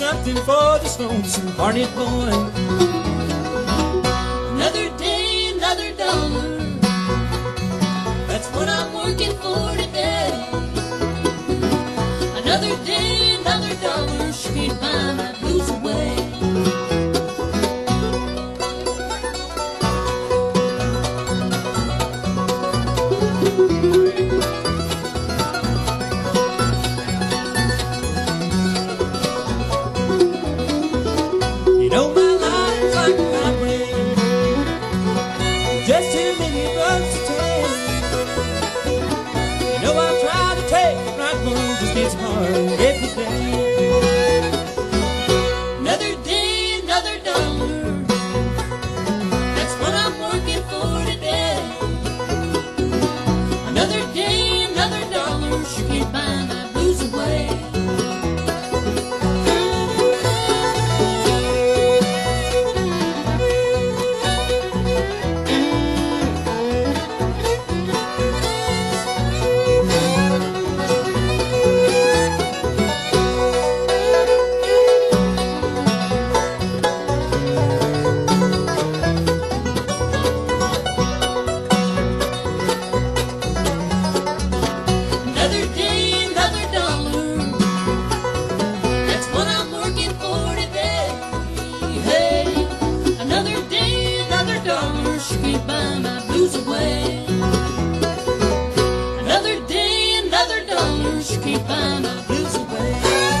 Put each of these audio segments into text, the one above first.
something for this lonesome hearted boy. Another day, another dollar. That's what I'm working for today. Another day, another dollar. She can't buy my blues away. You know my life's like my brain, just too many bucks to take. You know I try to take the right one, just gets hard every day. Another day, another dollar. That's what I'm working for today. Another day, another dollar. She can't buy my blues away. Another day, another dollar. That's what I'm working for today. Hey, another day, another dollar. She can't buy my blues away. Another day, another dollar. She can't buy my blues away.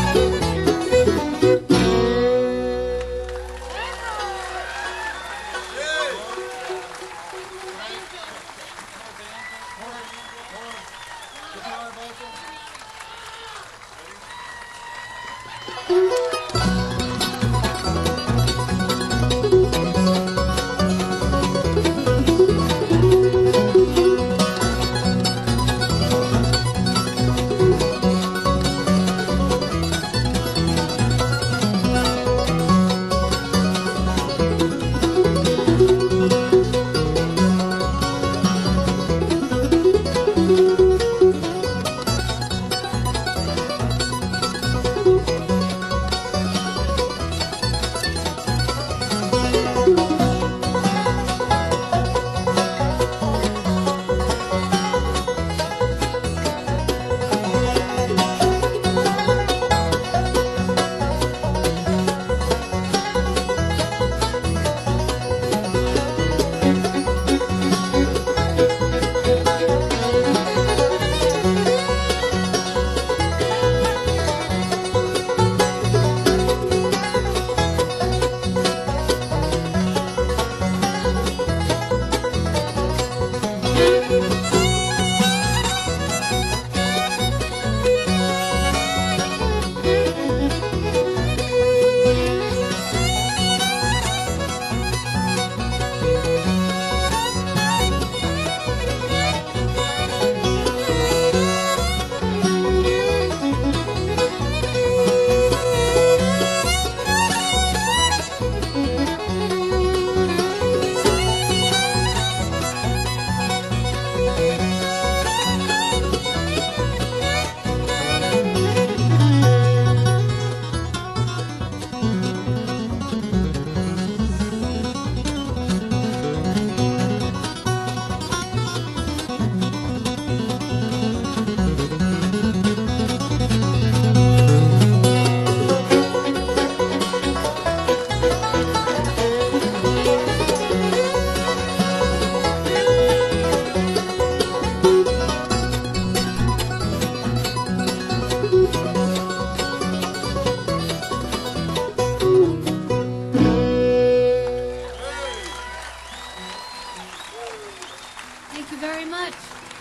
Thank you very much.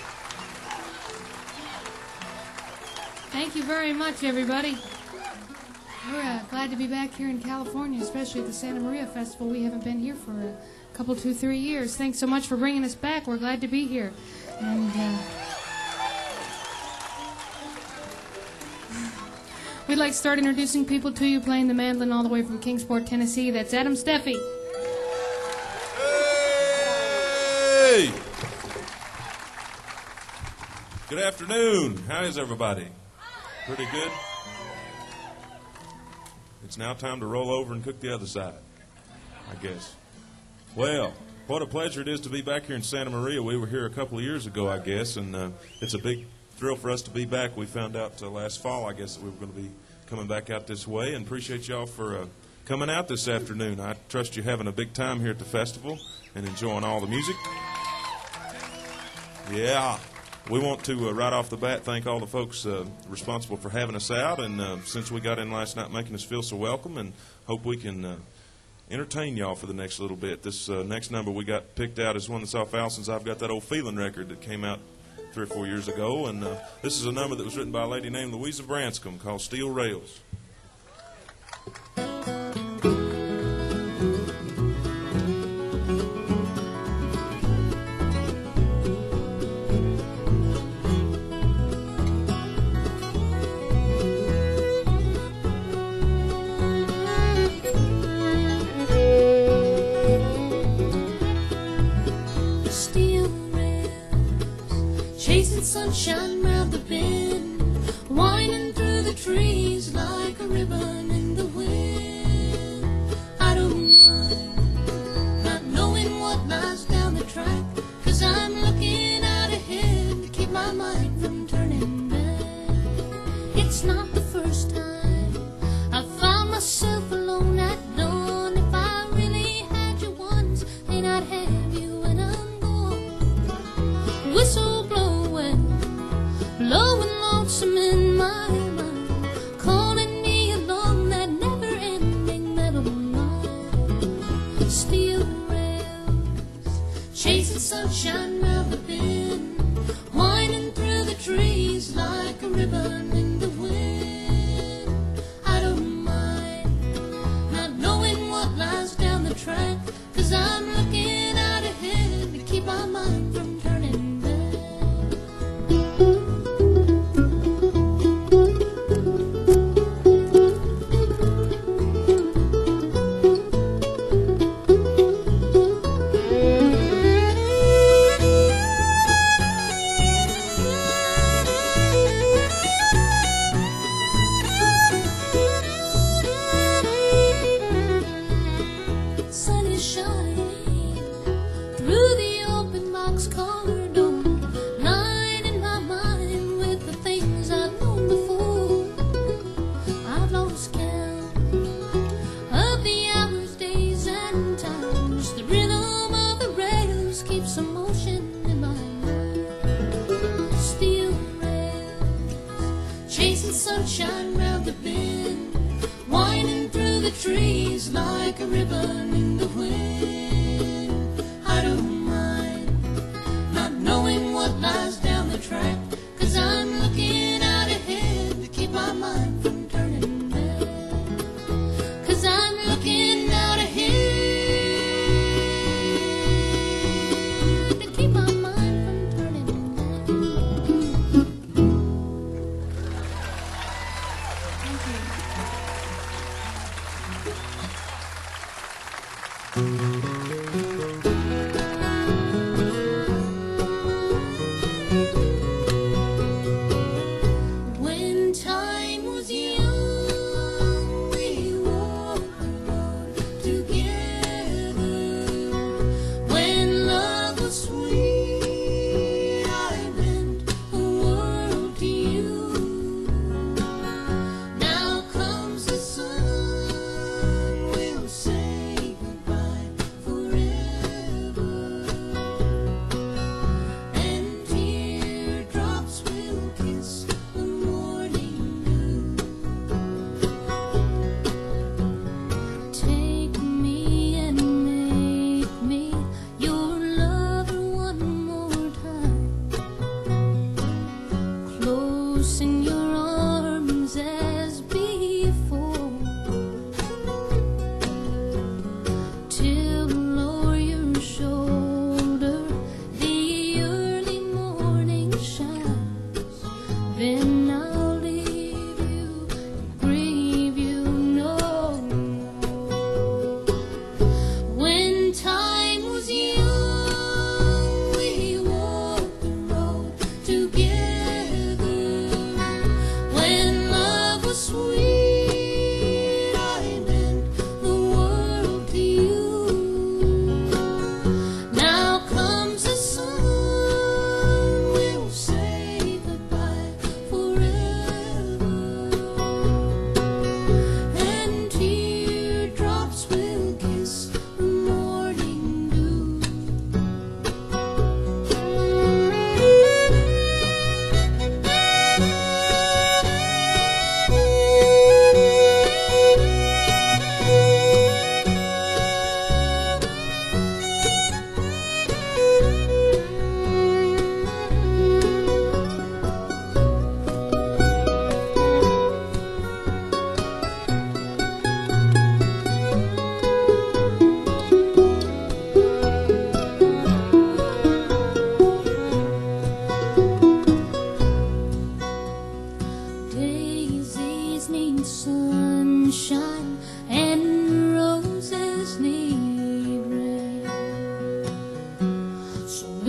Thank you very much, everybody. We're glad to be back here in California, especially at the Santa Maria Festival. We haven't been here for a couple, 2-3 years. Thanks so much for bringing us back. We're glad to be here. And we'd like to start introducing people to you, playing the mandolin all the way from Kingsport, Tennessee. That's Adam Steffi. Hey! Good afternoon. How is everybody? Pretty good? It's now time to roll over and cook the other side, I guess. Well, what a pleasure it is to be back here in Santa Maria. We were here a couple of years ago, I guess, and it's a big thrill for us to be back. We found out last fall, I guess, that we were going to be coming back out this way, and appreciate y'all for coming out this afternoon. I trust you're having a big time here at the festival and enjoying all the music. Yeah. We want to, right off the bat, thank all the folks responsible for having us out, and since we got in last night, making us feel so welcome, and hope we can entertain y'all for the next little bit. This next number we got picked out is one that's off Allison's I've Got That Old Feeling record that came out 3 or 4 years ago, and this is a number that was written by a lady named Louisa Branscombe called Steel Rails. Sunshine round the bend, winding through the trees like a ribbon in the wind. I don't mind not knowing what lies down the track, 'cause I'm looking out ahead to keep my mind from turning back. It's not the first time I found myself alone at dawn. If I really had you once, then I'd have you when I'm gone. Whistle blowing, blowing lonesome in my mind, calling me along that never-ending metal line. Steel rails, chasing sunshine round the bend, winding through the trees like a ribbon in the wind. I don't mind not knowing what lies down the track, 'cause I'm looking out ahead to keep my mind from turning back. Sun is shining through the open box car door, lining my mind with the things I've known before. I've lost count of the hours, days, and times. The rhythm of the rails keeps some motion in my mind. Steel rails, chasing sunshine round the bend, winding through the trees like a ribbon in the wind. I don't mind not knowing what lies down the track, 'cause I'm looking out ahead to keep my mind from turning back. 'Cause I'm looking out ahead to keep my mind from turning back. Thank you.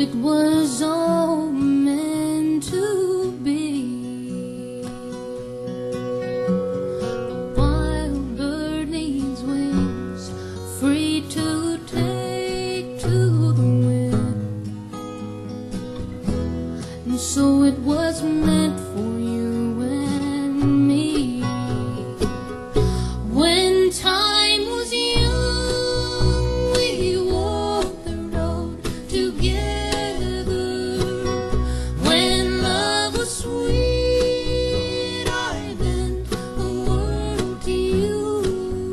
it was all meant to be. A wild bird needs wings, free to take to the wind. And so it was meant for you and me. When time was young, we walked the road together. When love was sweet, I bent the world to you.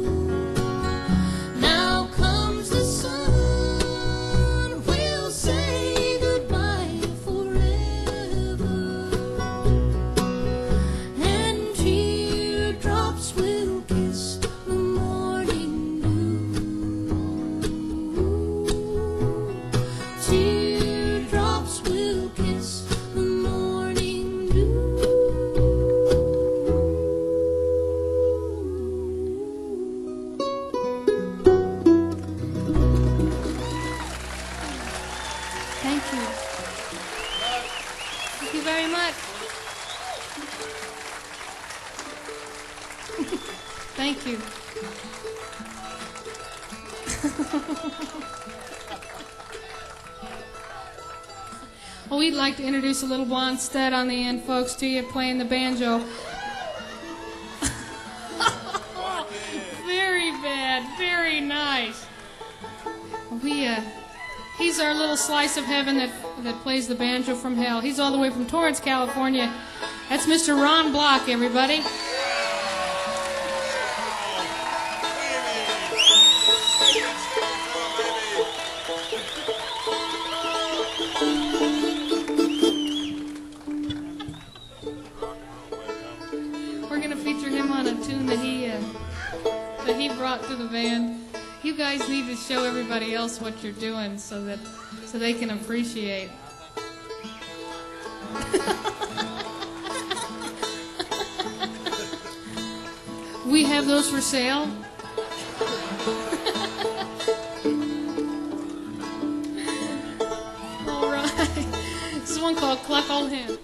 Now comes the sun, we'll say goodbye forever. And teardrops will kiss the morning dew. Teardrops will kiss the morning dew. Thank you. Thank you very much. Thank you. Well, we'd like to introduce a little blonde stud on the end, folks, to you playing the banjo. Very bad, very nice. He's our little slice of heaven that plays the banjo from hell. He's all the way from Torrance, California. That's Mr. Ron Block, everybody. We're going to feature him on a tune that he brought to the band. You guys need to show everybody else what you're doing so they can appreciate. We have those for sale. All right. This is one called Cluck Old Hen.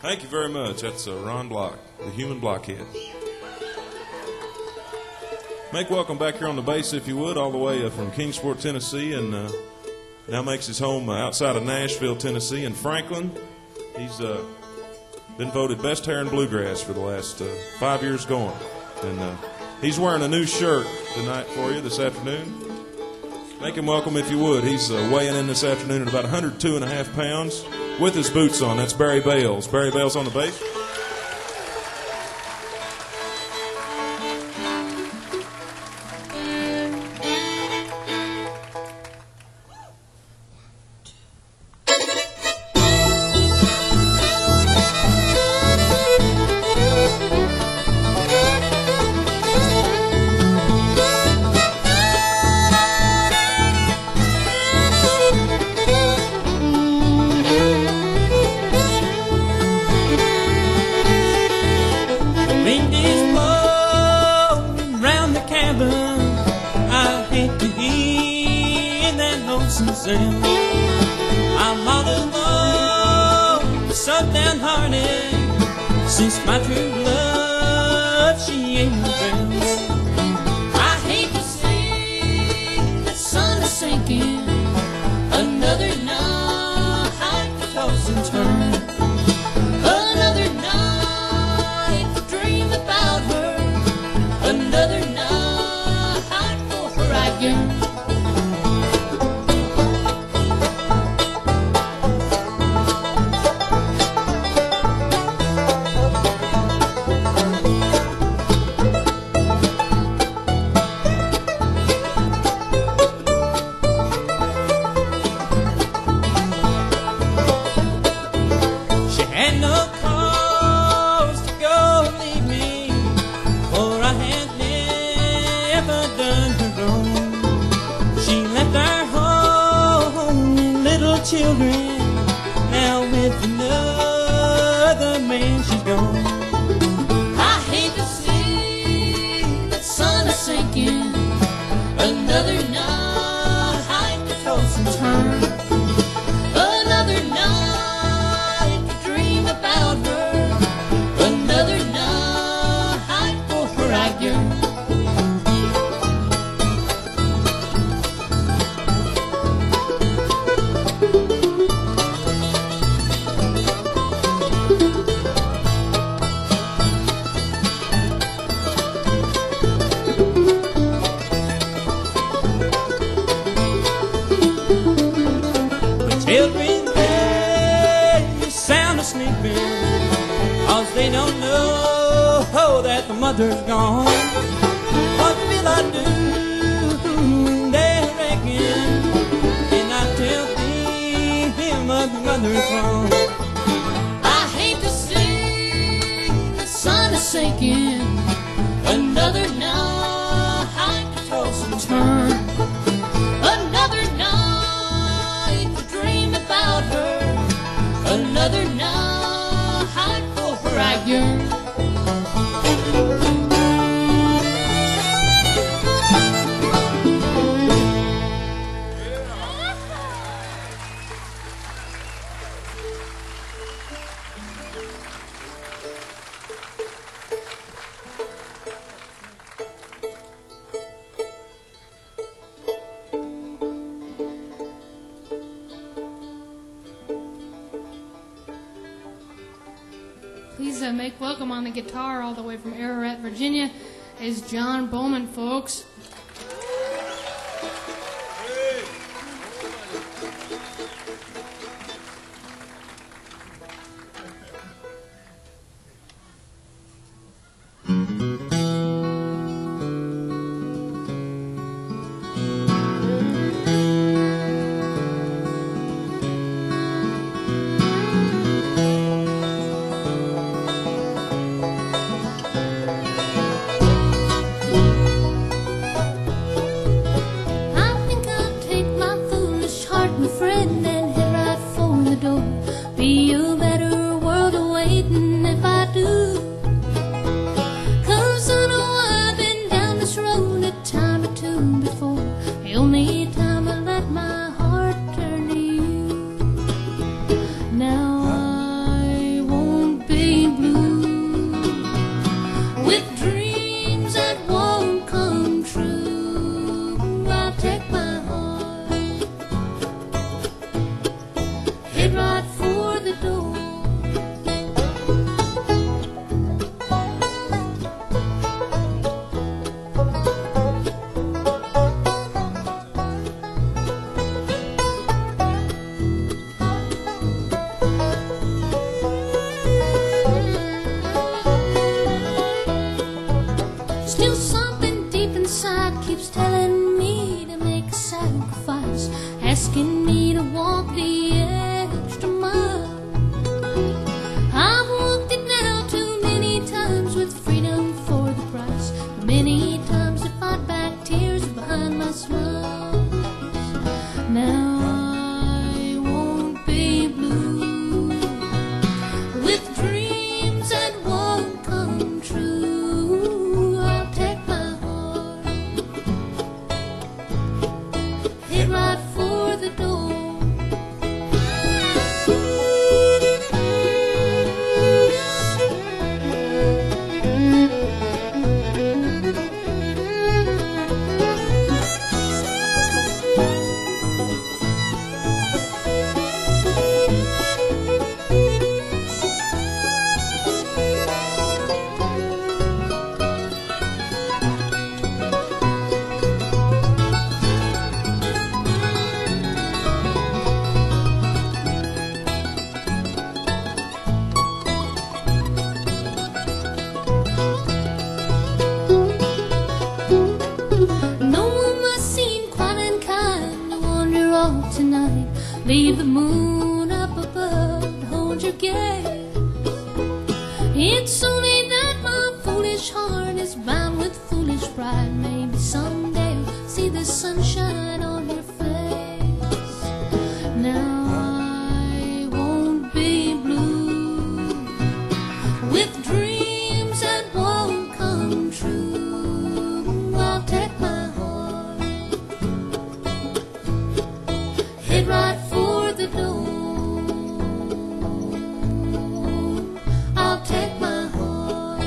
Thank you very much. That's Ron Block, the human blockhead. Make welcome back here on the bass, if you would, all the way from Kingsport, Tennessee, and now makes his home outside of Nashville, Tennessee, in Franklin. He's been voted best hair in bluegrass for the last 5 years going. And he's wearing a new shirt tonight for you this afternoon. Make him welcome, if you would. He's weighing in this afternoon at about 102.5 pounds with his boots on. That's Barry Bales. Barry Bales on the bass. I'm all alone, so downhearted, since my true love, she ain't around. I hate to see the sun is sinking, another night to toss and turn, another night to dream about her, another night for her I yearn. Children, now with another man she's gone. I hate to see the sun is sinking, another night to toss and turn, another night to dream about her, another night for her I yearn. Children, they sound asleep, 'cause they don't know that the mother's gone. What will I do? They reckon, and I tell them the mother's gone. I hate to see the sun is sinking, another night to toss and turn, another night to dream about her, another night for her I yearn. Please make welcome on the guitar all the way from Ararat, Virginia, is John Bowman, folks. It's only that my foolish heart is bound with foolish pride. Maybe someday I'll see the sunshine on your face. Now I won't be blue with dreams that won't come true. I'll take my heart, head right for the door. I'll take my heart,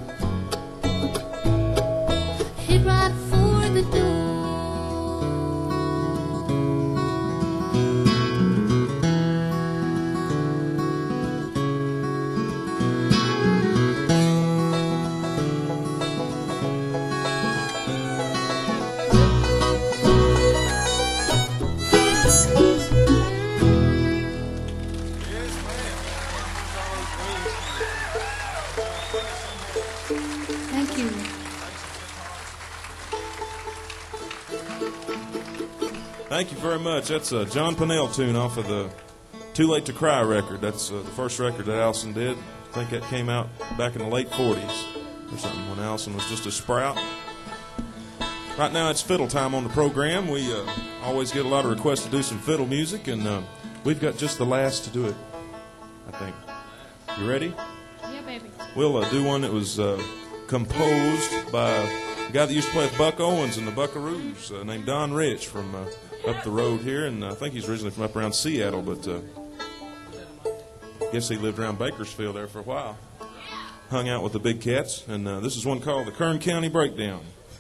head right for the door. Thank you. Thank you very much. That's a John Pennell tune off of the Too Late to Cry record. That's the first record that Allison did. I think that came out back in the late 40s or something when Allison was just a sprout. Right now it's fiddle time on the program. We always get a lot of requests to do some fiddle music, and we've got just the last to do it, I think. You ready? Yeah, baby. We'll do one that was composed by a guy that used to play with Buck Owens and the Buckaroos named Don Rich from up the road here, and I think he's originally from up around Seattle, but I guess he lived around Bakersfield there for a while. Hung out with the big cats, and this is one called the Kern County Breakdown.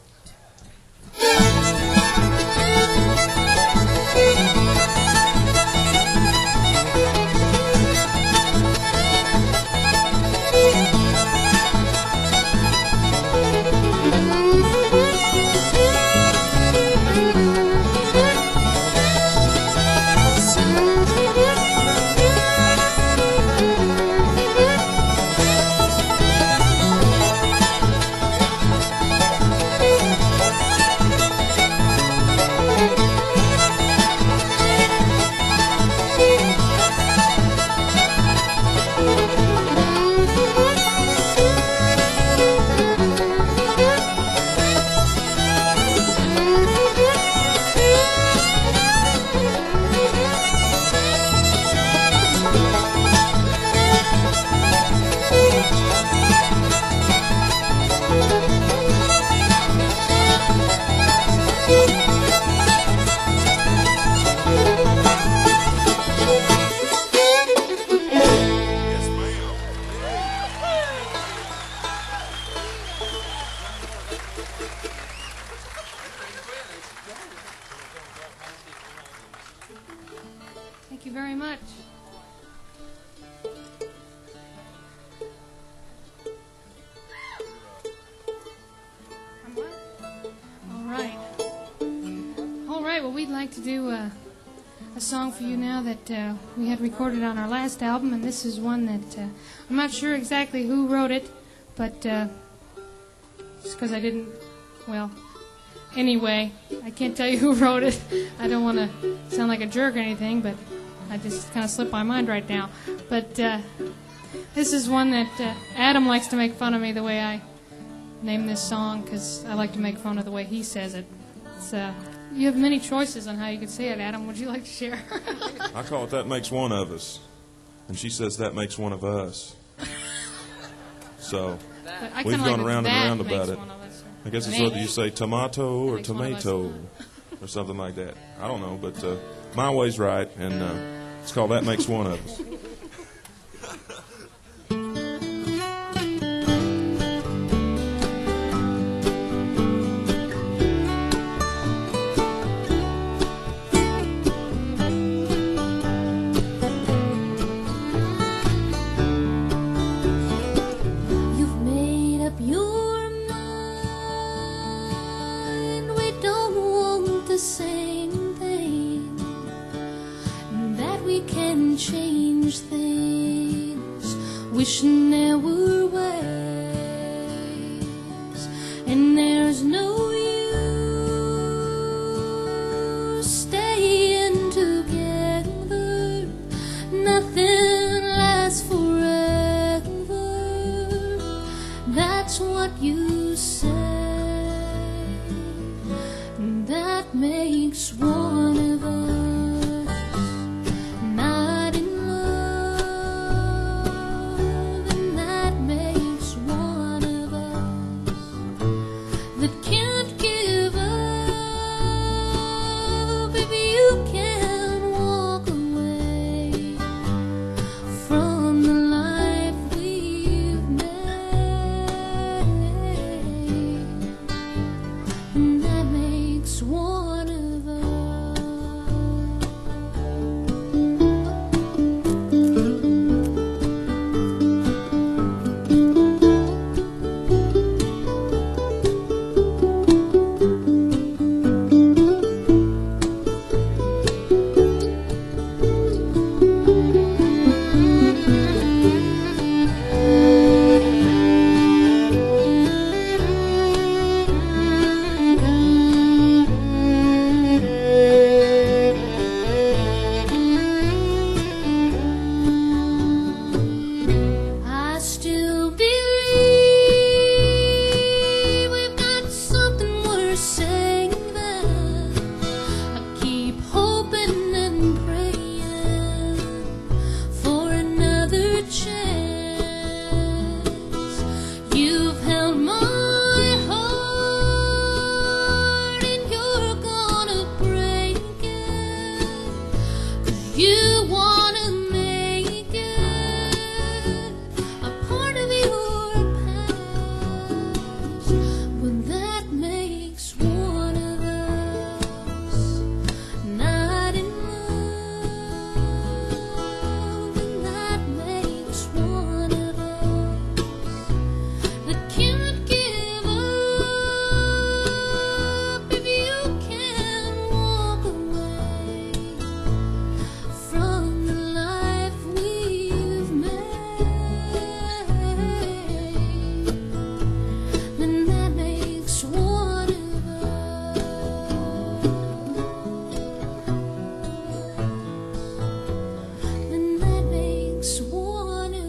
Thank you very much. All right. Well, we'd like to do a song for you now that we had recorded on our last album, and this is one that I'm not sure exactly who wrote it, but just because I didn't, well, anyway, I can't tell you who wrote it. I don't want to sound like a jerk or anything, but I just kind of slipped my mind right now. But this is one that Adam likes to make fun of me the way I name this song, because I like to make fun of the way he says it. It's, you have many choices on how you could say it, Adam. Would you like to share? I call it That Makes One of Us, and she says That Makes One of Us. So we've gone around and around about it. I guess it's whether you say tomato or tomato or something like that. I don't know, but my way's right, and it's called That Makes One of Us. You've made up your mind. We don't want the same thing. That we can change things. Wishing there were ways. And there's no use staying together. Nothing lasts forever. what you say. That makes one of us not in love, and that makes one of us that can't give up. If you can walk away from the life we've made, and that makes one of us. I still believe we've got something worth saying there. I keep hoping and praying for another chance. You've held my heart and you're gonna break it, 'cause you wanna make it a part of your past. But that makes one of us not in love, and that makes one of us that can't give up. If you can walk away from the life we've made, then that makes one of us. Then that makes one of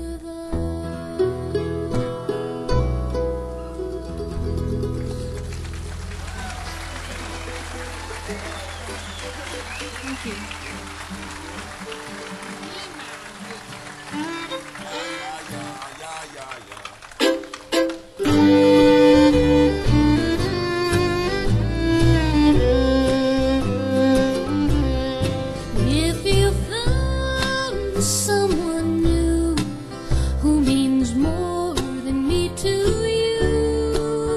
Thank you. If you found someone new who means more than me to you,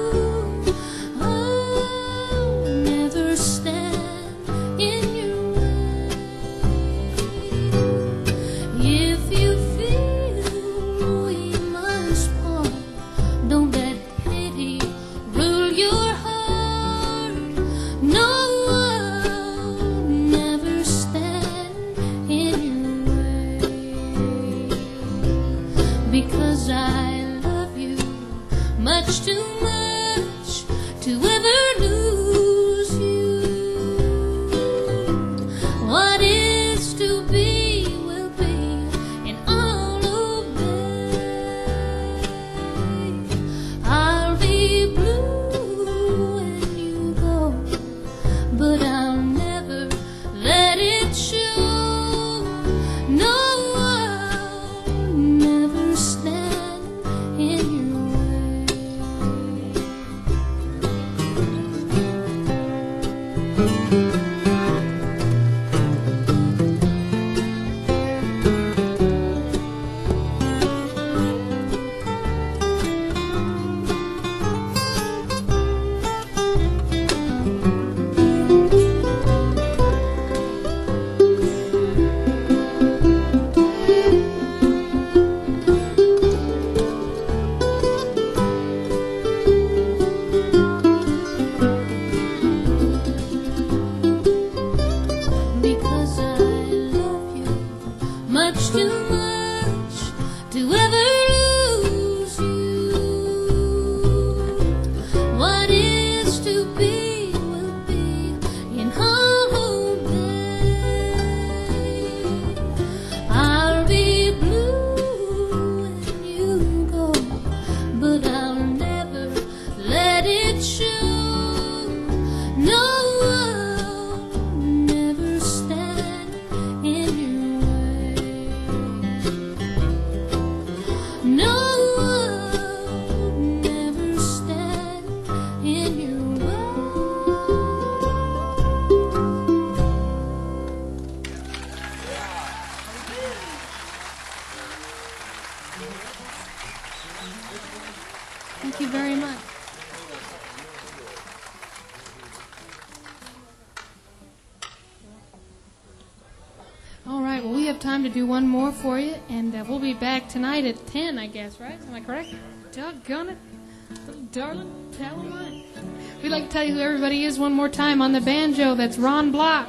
I'll never stand in your way. If you feel we must part, don't let pity rule your heart. No, I'll never stand in your way, because I love you much too much to ever lose you. What is to be will be, and I'll obey. I'll be blue when you go, but I'll never let it show. No, I'll never stand in your way. Thank you very much. All right, well, we have time to do one more for you, and we'll be back tonight at 10, I guess, right? Am I correct? Doggone it. Little darling, tell 'em what. We'd like to tell you who everybody is one more time. On the banjo, that's Ron Block.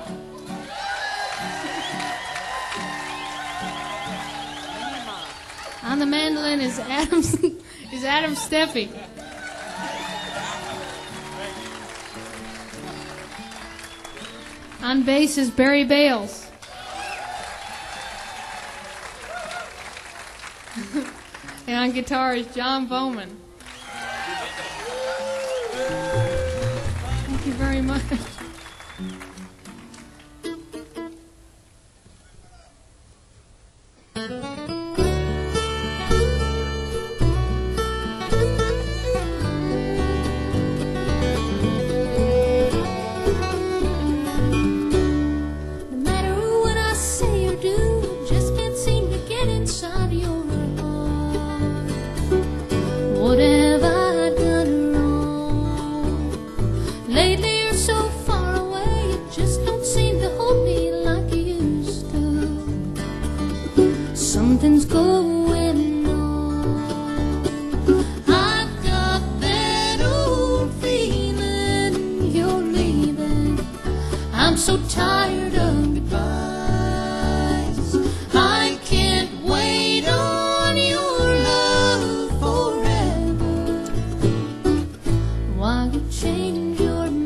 On the mandolin is Adam Steffi. On bass is Barry Bales. And on guitar is John Bowman. Thank you very much. Something's going on. I've got that old feeling you're leaving. I'm so tired of goodbyes. I can't wait on your love forever while you change your mind.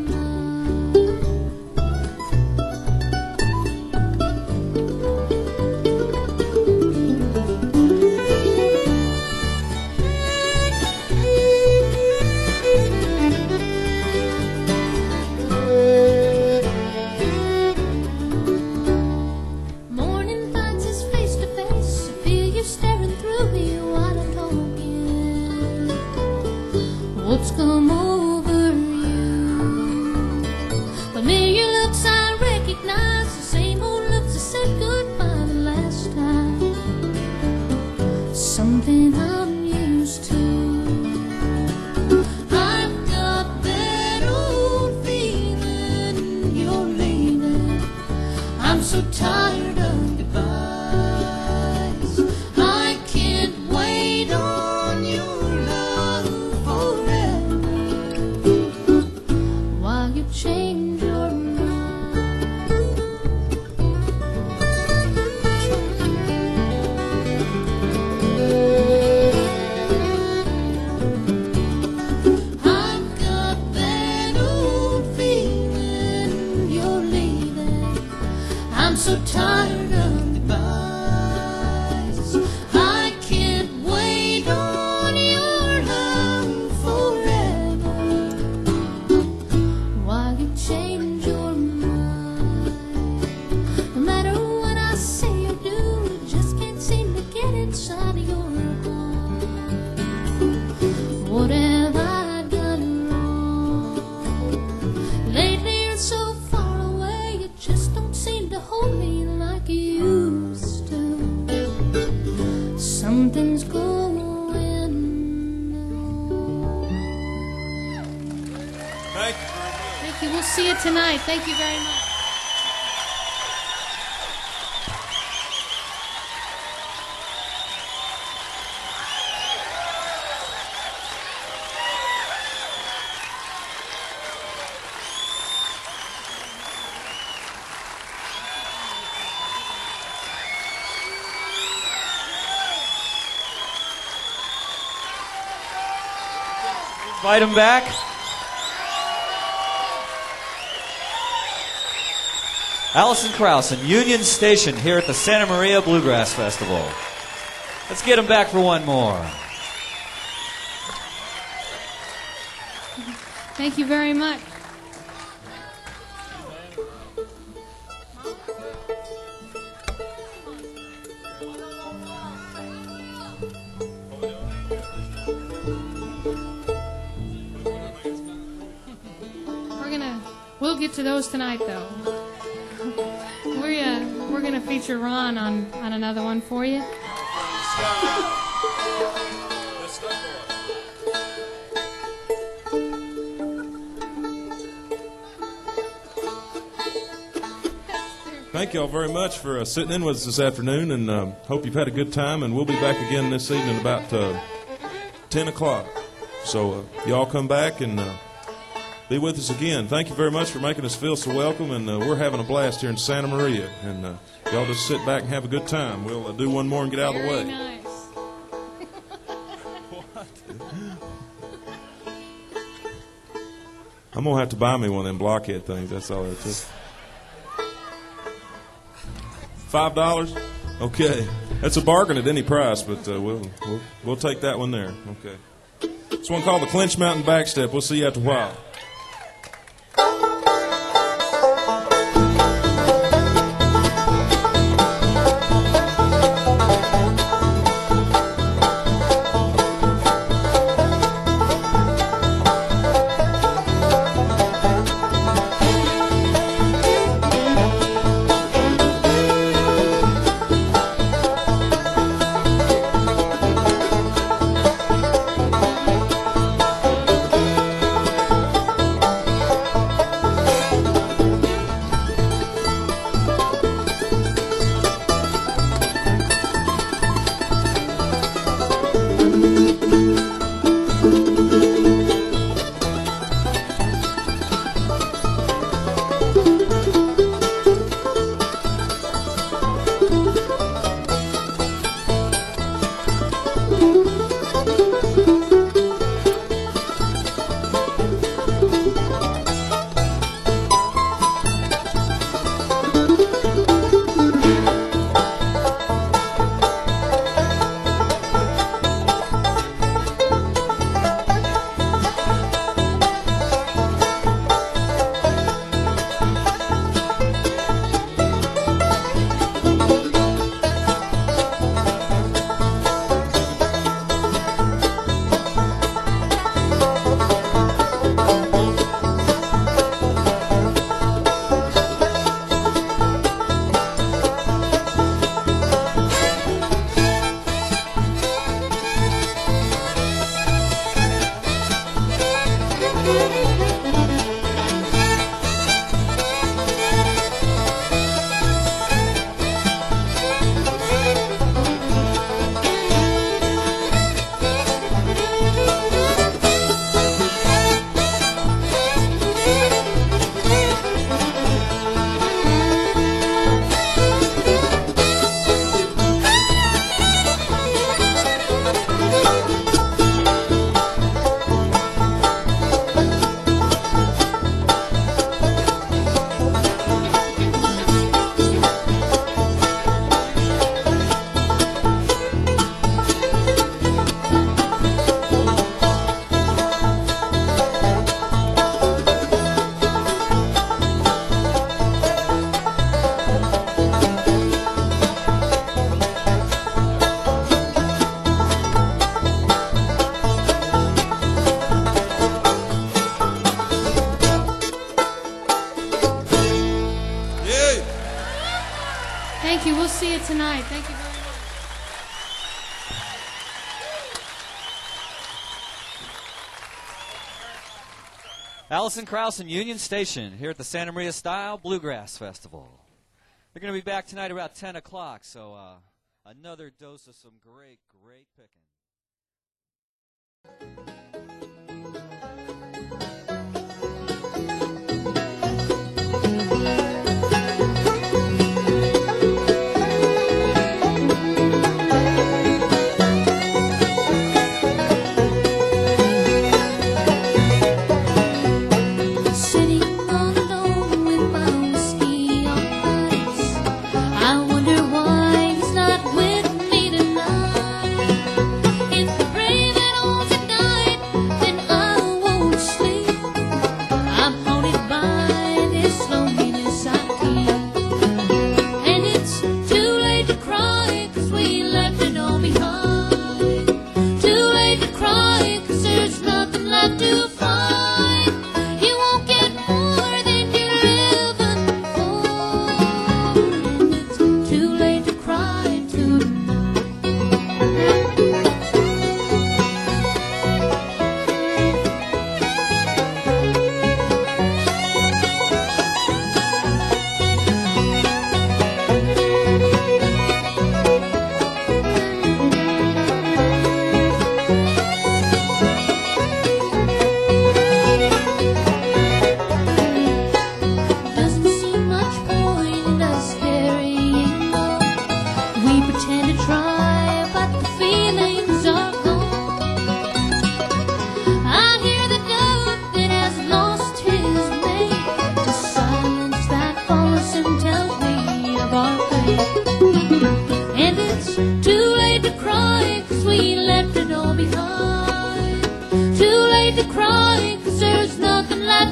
What's come over you? Familiar looks I recognize, the same old looks that said goodbye the last time. Something I'm used to. I've got that old feeling you're leaving. I'm so tired of goodbyes. I can't wait on your change your mind. I've got that old feeling you're leaving. I'm so tired of goodbyes. I can't wait on your love forever while you change your mind. No matter what I say or do, just can't seem to get inside of your heart. What have I done wrong? Lately you're so far away, you just don't seem to hold me like you used to. Something's going on. Thank you. Thank you. We'll see you tonight. Thank you very much. Invite him back. Allison Krauss and Union Station here at the Santa Maria Bluegrass Festival. Let's get him back for one more. Thank you very much. We'll get to those tonight, though. We're gonna feature Ron on another one for you. Thank y'all very much for sitting in with us this afternoon, and hope you've had a good time. And we'll be back again this evening about 10 o'clock. So y'all come back and be with us again. Thank you very much for making us feel so welcome, and we're having a blast here in Santa Maria. And y'all just sit back and have a good time. We'll do one more and get out of the way. Very nice. I'm going to have to buy me one of them blockhead things. That's all it is. $5? Okay. That's a bargain at any price, but we'll take that one there. Okay. This one called the Clinch Mountain Backstep. We'll see you after a while. Thank you. We'll see you tonight. Thank you very much. Alison Krauss and Union Station here at the Santa Maria Style Bluegrass Festival. They're going to be back tonight around 10 o'clock, so another dose of some great, great picking. I wonder why he's not with me tonight.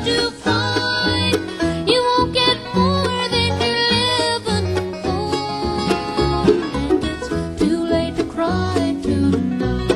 left to find. You won't get more than you're living for, and it's too late to cry tonight.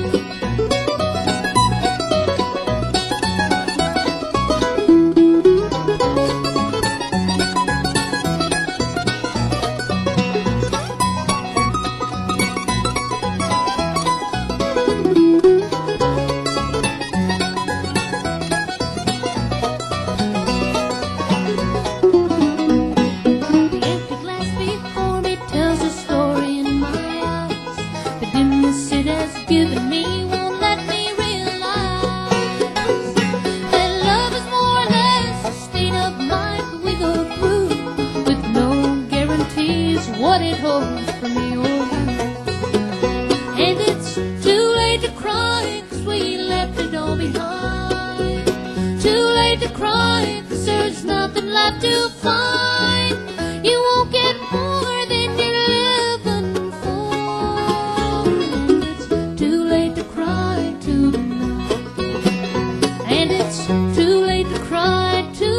The empty glass before me tells a story in my eyes. The dimness it has given me won't let me realize that love is more or less a state of mind we go through, with no guarantees what it holds for me or you. And it's too late to cry 'cause we left it all behind. Too late to cry 'cause there's nothing left to find. You won't get more than you're living for, and it's too late to cry tonight. And it's too late to cry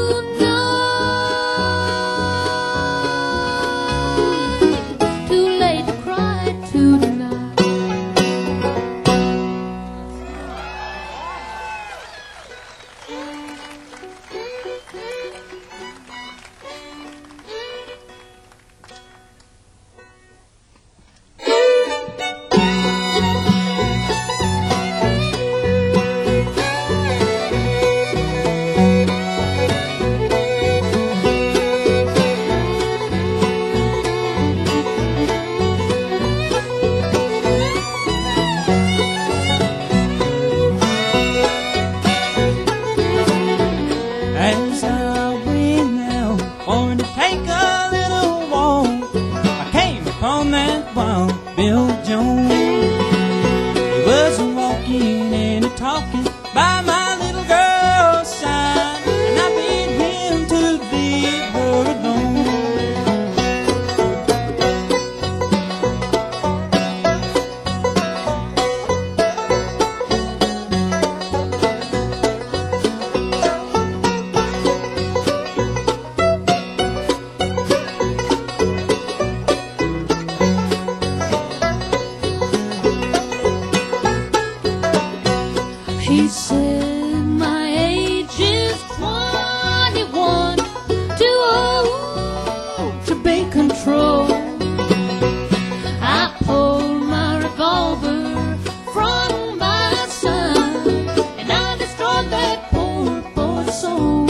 tonight. Too late to cry tonight. As I went out on to take a little walk, I came upon that wild Bill Jones. He was walking and talking by my little girl's side, and I bid him to leave her alone. He said my age is 21, too old to be controlled. I pulled my revolver from my side, and I destroyed that poor boy's soul.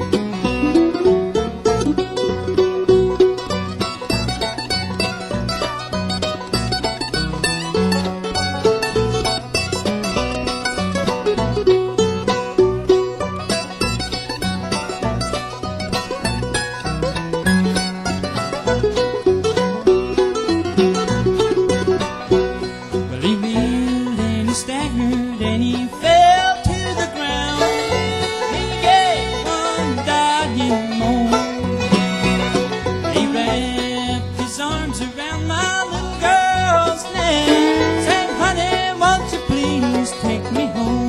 Well, he reeled and he staggered and he fell to the ground. He gave one dying moan. He wrapped his arms around my little girl's neck, saying, "Honey, won't you please take me home?"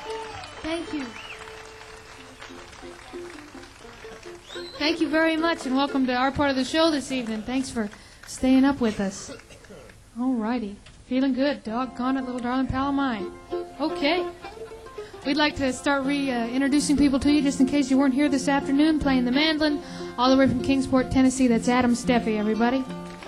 Thank you. Thank you very much, and welcome to our part of the show this evening. Thanks for staying up with us. All righty. Feeling good. Doggone it, little darling pal of mine. Okay. We'd like to start introducing people to you, just in case you weren't here this afternoon, playing the mandolin all the way from Kingsport, Tennessee. That's Adam Steffi, everybody.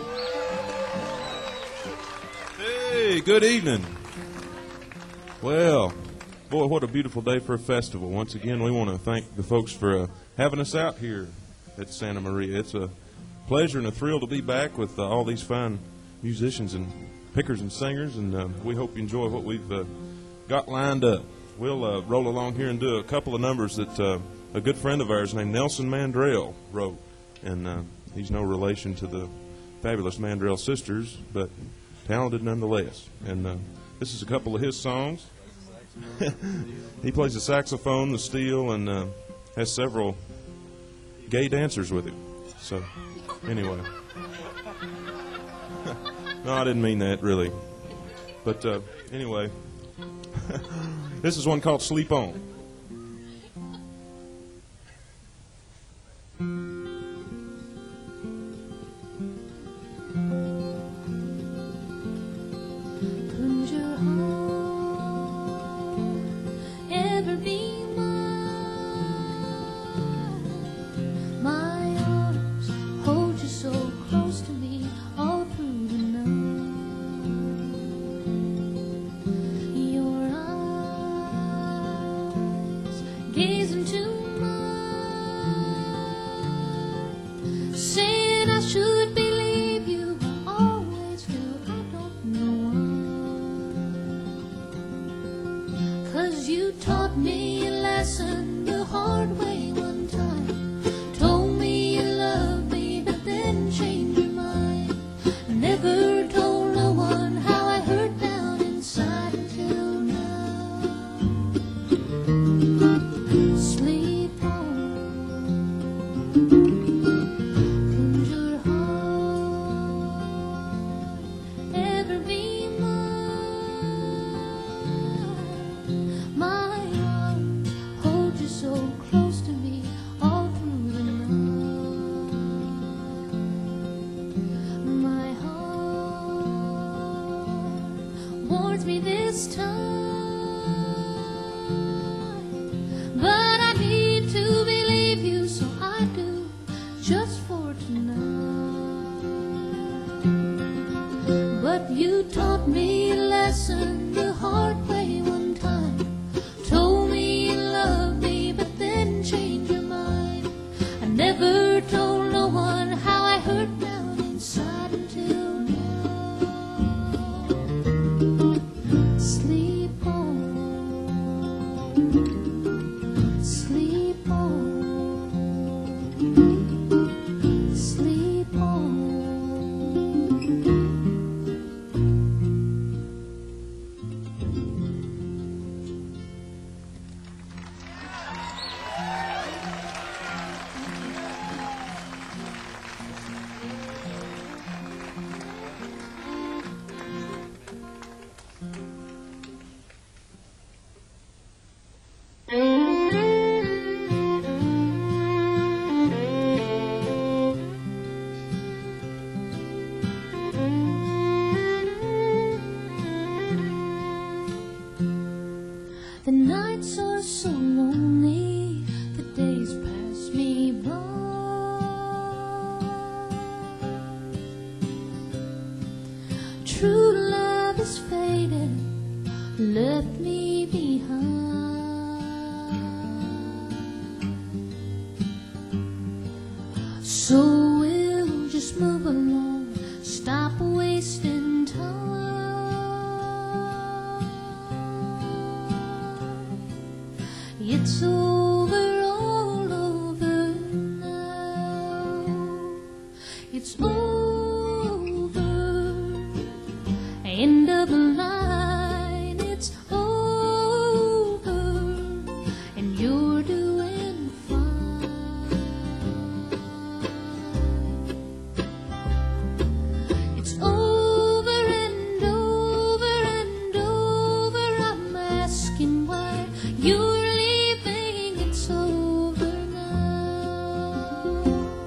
Hey, good evening. Well, boy, what a beautiful day for a festival. Once again, we want to thank the folks for having us out here at Santa Maria. It's a pleasure and a thrill to be back with all these fine musicians and pickers and singers, and we hope you enjoy what we've got lined up. We'll roll along here and do a couple of numbers that a good friend of ours named Nelson Mandrell wrote, and he's no relation to the fabulous Mandrell sisters, but talented nonetheless. And this is a couple of his songs. He plays the saxophone, the steel, and has several gay dancers with him. So, anyway. No, I didn't mean that, really. But, anyway. This is one called Sleep On. Could your heart ever be mine? My arms hold you so close to me all through the night. Your eyes gaze into mine, saying I should believe you. I always do, I don't know why. 'Cause you taught me a lesson the hard way one time. Told me you loved me, but then changed your mind. Never told no one how I hurt down inside until now. Sleep on. Could your heart ever be mine? My arms hold you so close to me all through the night. My heart warns me this time, but I need to believe you, so I do, just for tonight. But you taught me a lesson the hard way one time. Told me you loved me, but then changed your mind. I never told no one how I hurt down inside until now. Sleep on. Sleep on. Sleep on. The nights are so lonely, the days pass me by. True love is faded, left me behind. So we'll just move along, stop wasting time. It's over, all over now. It's over, end of the line. It's over, and you're doing fine. It's over and over and over. I'm asking why you're leaving, it's over now.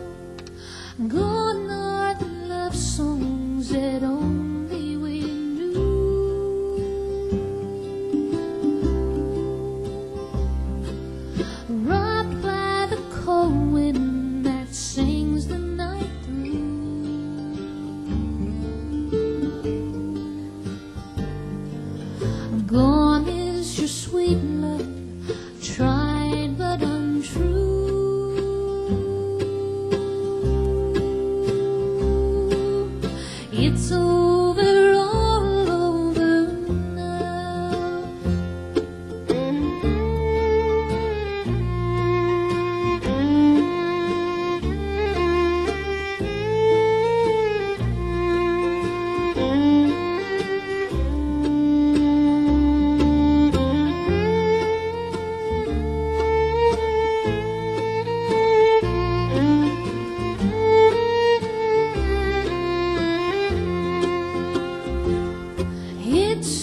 Gone are the love songs that only we knew. Rocked by the cold wind that sings the night through. Gone is your sweet love, tried but untrue. It's over, all over now. It's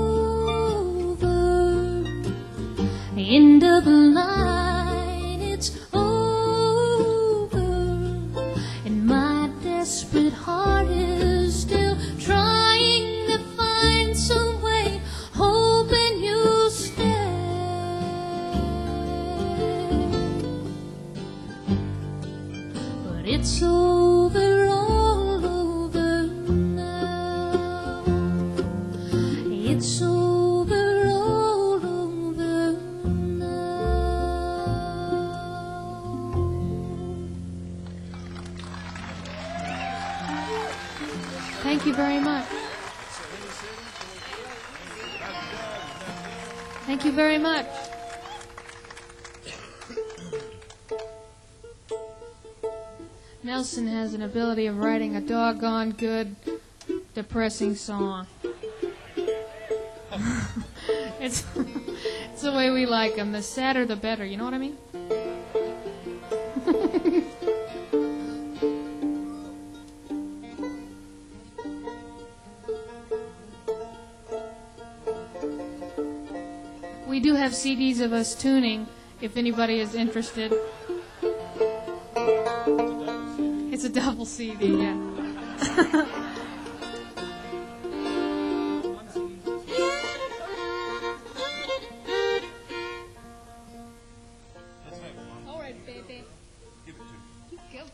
over in double line. It's over, and my desperate heart is still trying to find some way, hoping you'll stay. But it's over, all over now. It's over, all over now. Thank you very much. Thank you very much. Nelson has an ability of writing a doggone good, depressing song. It's the way we like them. The sadder, the better. You know what I mean? We do have CDs of us tuning, if anybody is interested. It's a double CD, yeah. All right, baby. Give it to me. Go.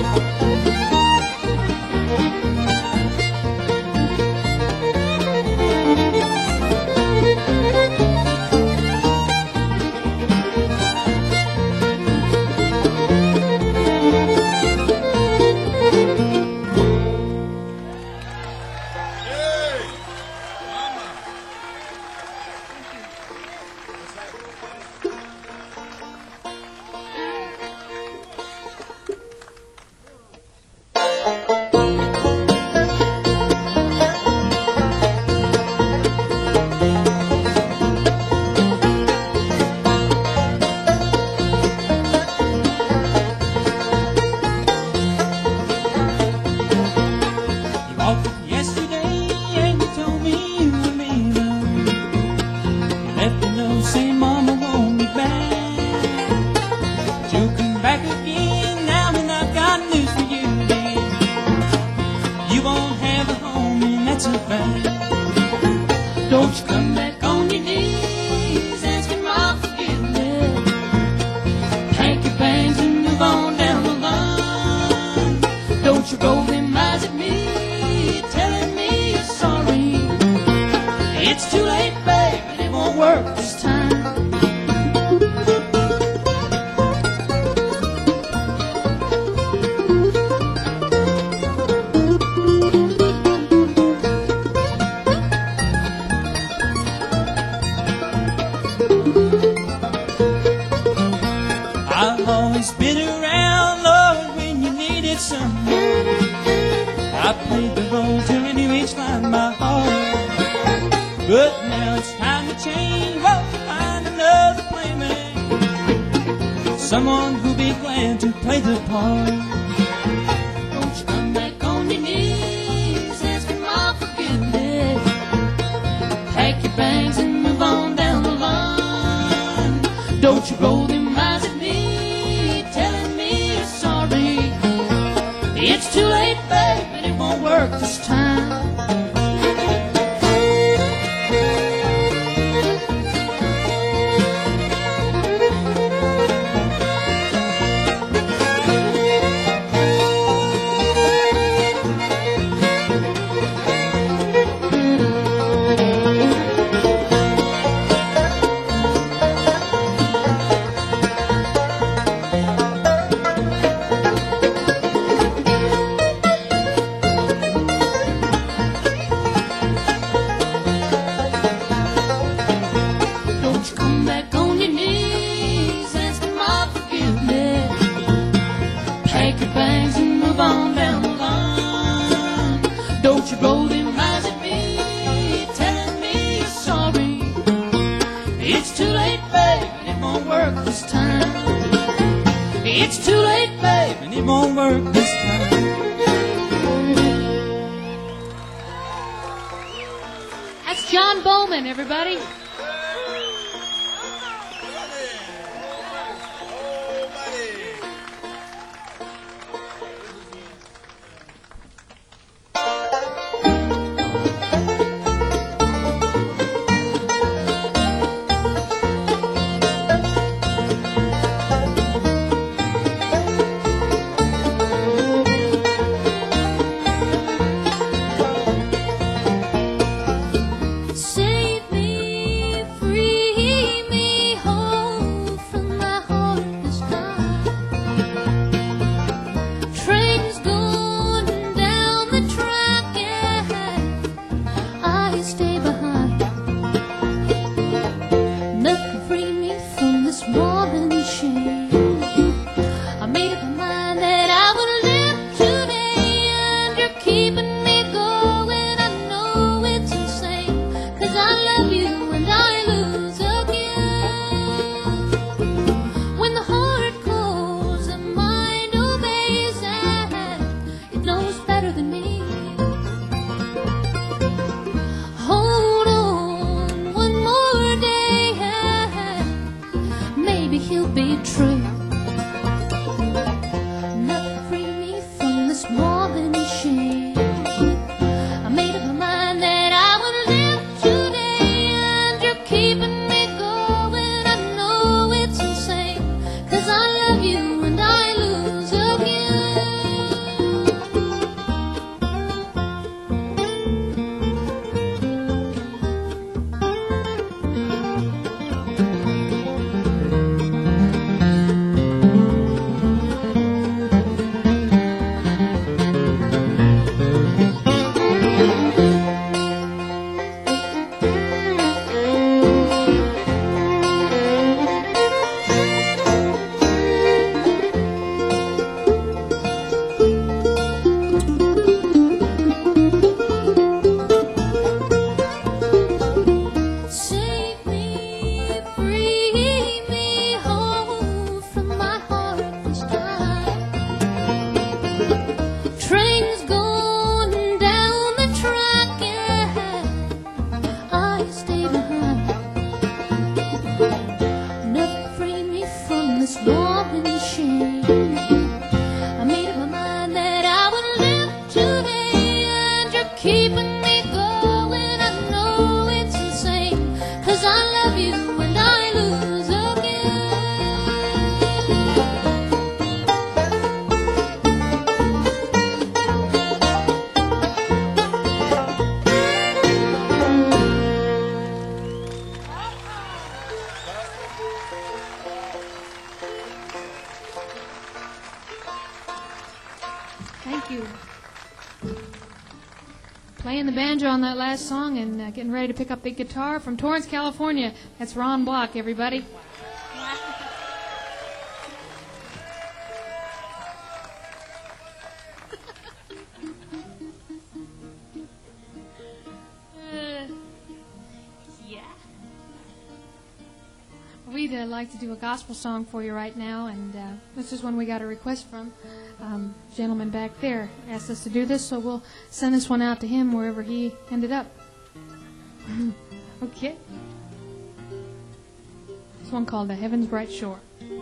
Don't you come back on your knees asking my forgiveness. Pack your bags and move on down the line. Don't you roll them eyes at me, telling me you're sorry. It's too late, baby, it won't work this time. I've always been around, Lord, when you needed someone. I played the role till you reached my heart. But now it's time to change, well, find another playmate, someone who'll be glad to play the part. Don't you come back on your knees asking my forgiveness. Pack your bags and move on down the line. Don't you roll them eyes at me, telling me you're sorry. It's too late, babe, and it won't work this time. Don't you come back on your knees asking my forgiveness. Pack your bags and move on down the line. Don't you roll them eyes at me, telling me you're sorry. It's too late, babe, and it won't work this time. It's too late, babe, And it won't work this time. That's John Bowman, everybody. save me Thank you. Playing the banjo on that last song and getting ready to pick up the guitar from Torrance, California. That's Ron Block, everybody. We'd like to do a gospel song for you right now, and this is one we got a request from. Gentleman back there asked us to do this, so we'll send this one out to him wherever he ended up. Okay. This one called The Heaven's Bright Shore.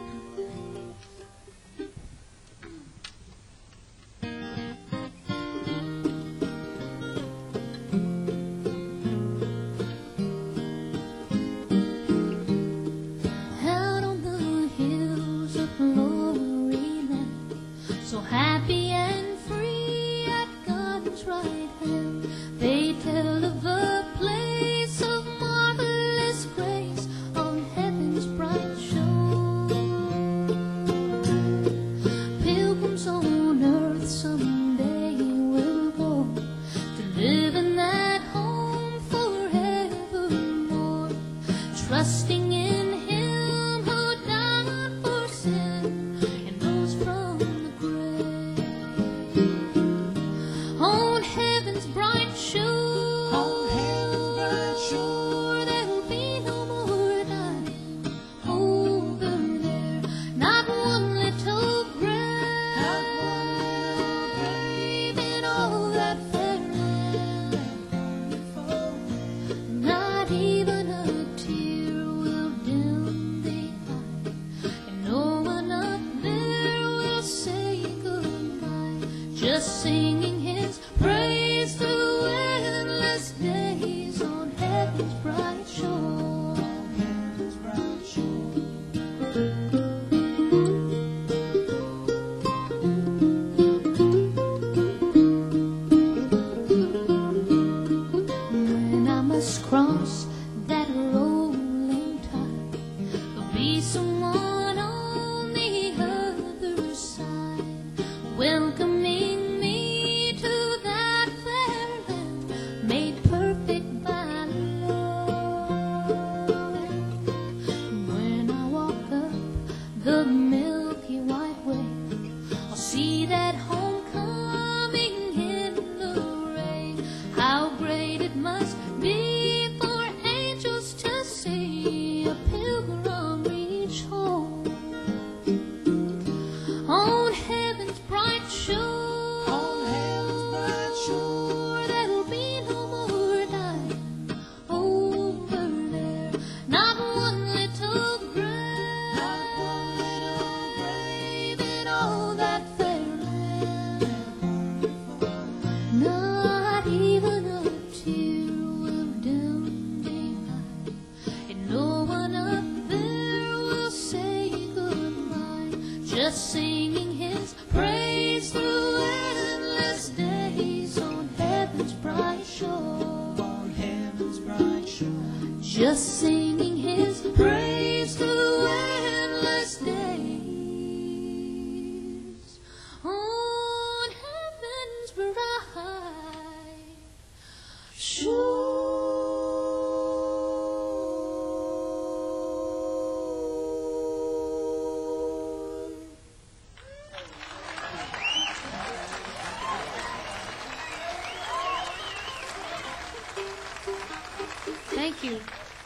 Thank you.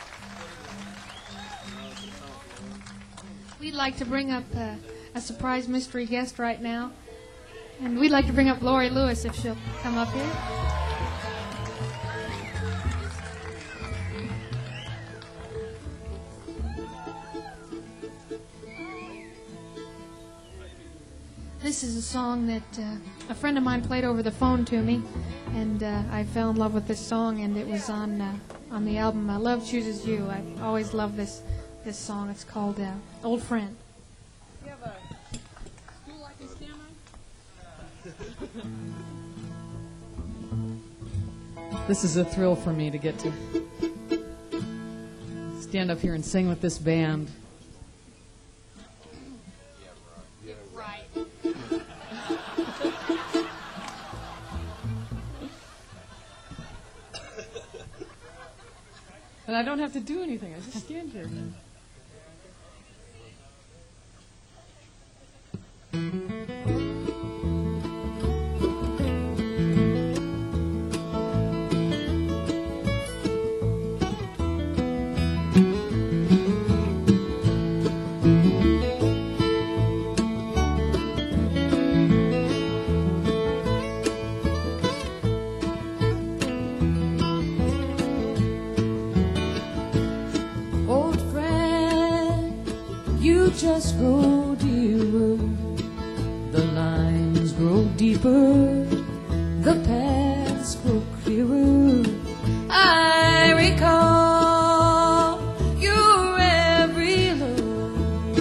We'd like to bring up a surprise mystery guest right now. And we'd like to bring up Lori Lewis if she'll come up here. This is a song that a friend of mine played over the phone to me, and I fell in love with this song, and it was on the album Love Chooses You. I always love this song. It's called Old Friend. Do you have a stool I can stand on? This is a thrill for me to get to stand up here and sing with this band. and I don't have to do anything. I just stand here. Old friend, you just grow dearer. The lines grow deeper, the paths grow clearer. I recall your every look,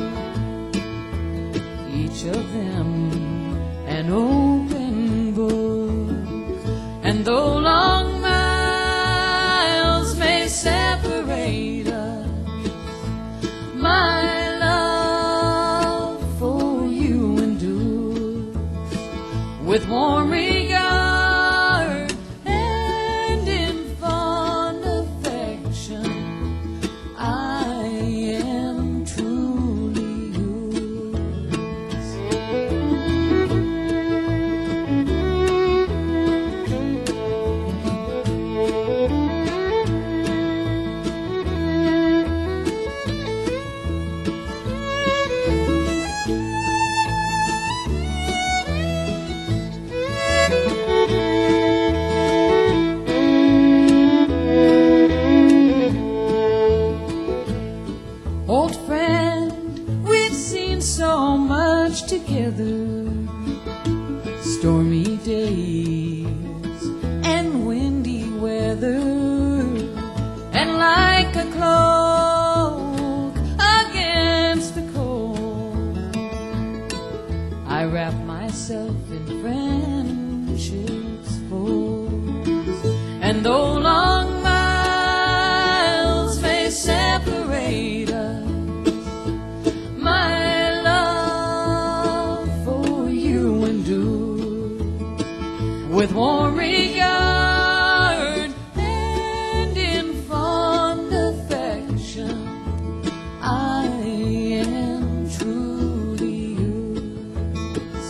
each of them an open book. And though long miles may separate us, my love for you endures with warm regard and in fond affection. I am truly yours. Old friend, we've seen so much together, stormy days and windy weather, and like a cloak against the cold, I wrap myself in friendship's folds. And though long miles may separate us, my love for you endures with warm regard and in fond affection. I am truly yours.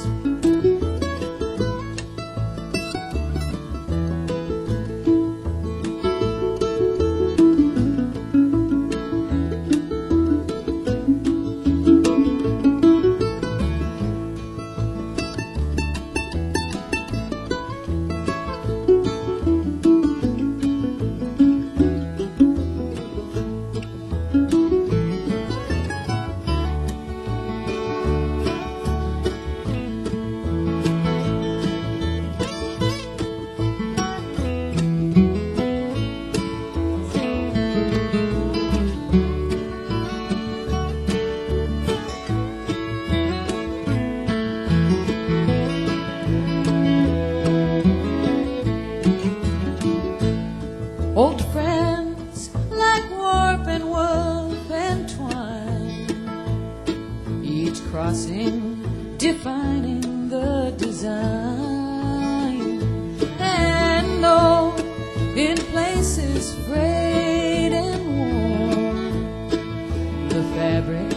Old friends like warp and woof and twine, each crossing, defining the design. And though in places frayed and worn, the fabric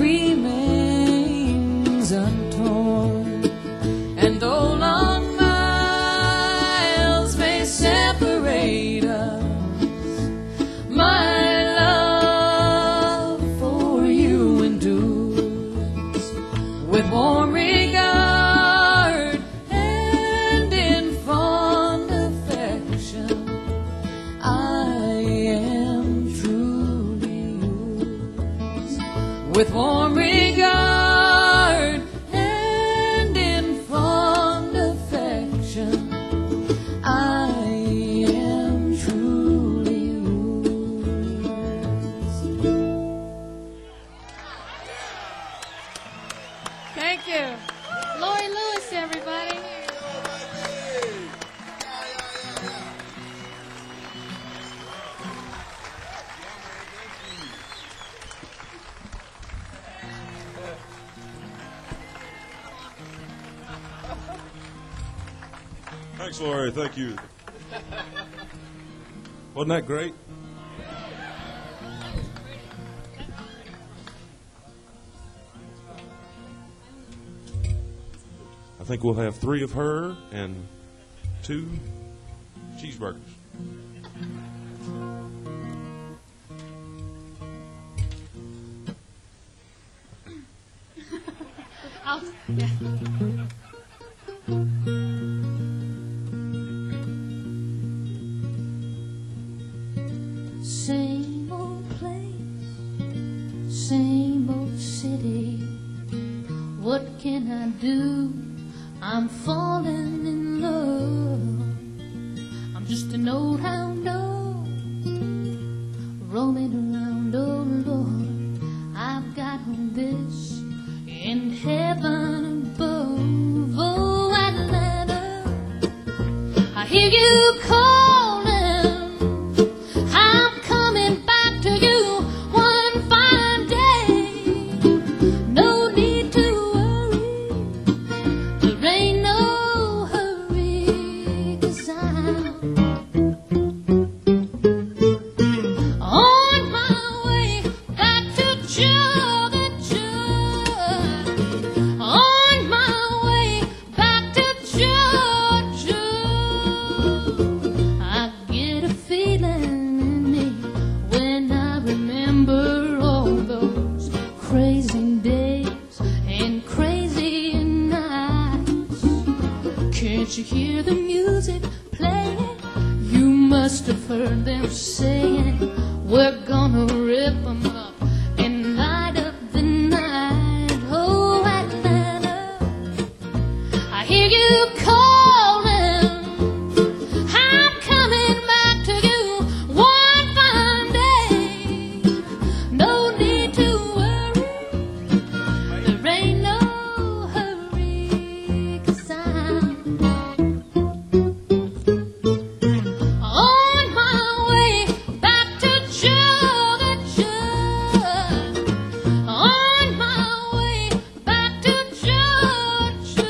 remains untorn. And though long miles may separate us, my love for you endures with warm regard and in fond affection. I am truly yours with warm regard and in fond affection. I am truly yours. Thank you. Lori Lewis, everybody. Thanks, Lori. Thank you. Wasn't that great? think we'll have 3 of her and 2 cheeseburgers. Yeah. Same old place, same old city. What can I do? I'm falling in love. I'm just an old hound dog, roaming around, oh Lord. I've got all this in heaven above. Oh, Atlanta, I hear you calling. I'm coming back to you one fine day. No need to worry, there ain't no hurry, 'cause I'm on my way back to Georgia. On my way back to Georgia. I get a feeling in me when I remember all those crazy days and crazy nights. Can't you hear the music playing? You must have heard them saying, we're gonna rip 'em up and light up the night. Oh, Atlanta, I hear you calling. I'm coming back to you one fine day. No need to worry, there ain't no hurry, 'cause I'm on my way back to Georgia. On my way back to Georgia.